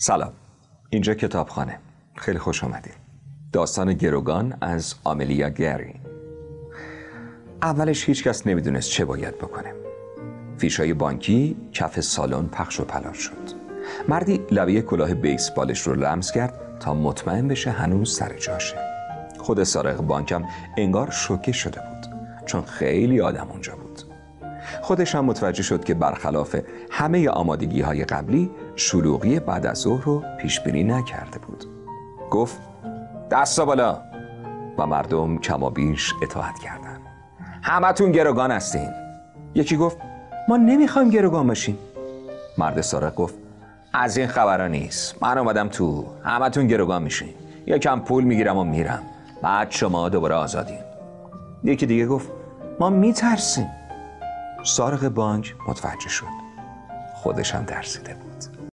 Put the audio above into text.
سلام، اینجا کتابخانه. خیلی خوش آمدید. داستان گروگان از آملیا گری. اولش هیچ کس نمیدونست چه باید بکنه. فیشای بانکی کف سالن پخش و پلال شد. مردی لبه کلاه بیسبالش رو لمس کرد تا مطمئن بشه هنوز سر جاشه. خود سارق بانکم انگار شوکه شده بود، چون خیلی آدم اونجا بود. خودش هم متوجه شد که برخلاف همه آمادگی‌های قبلی شلوغی بعد از ظهر رو پیش بینی نکرده بود. گفت دستا بالا و مردم کمابیش اطاعت کردن. همتون گروگان هستین. یکی گفت ما نمیخوایم گروگان باشیم. مرد سارق گفت از این خبرا نیست، من اومدم تو، همتون گروگان میشین، یکم پول میگیرم و میرم، بعد شما دوباره آزادین. یکی دیگه گفت ما میترسیم. سارق بانک متوجه شد، خودش هم ترسیده بود.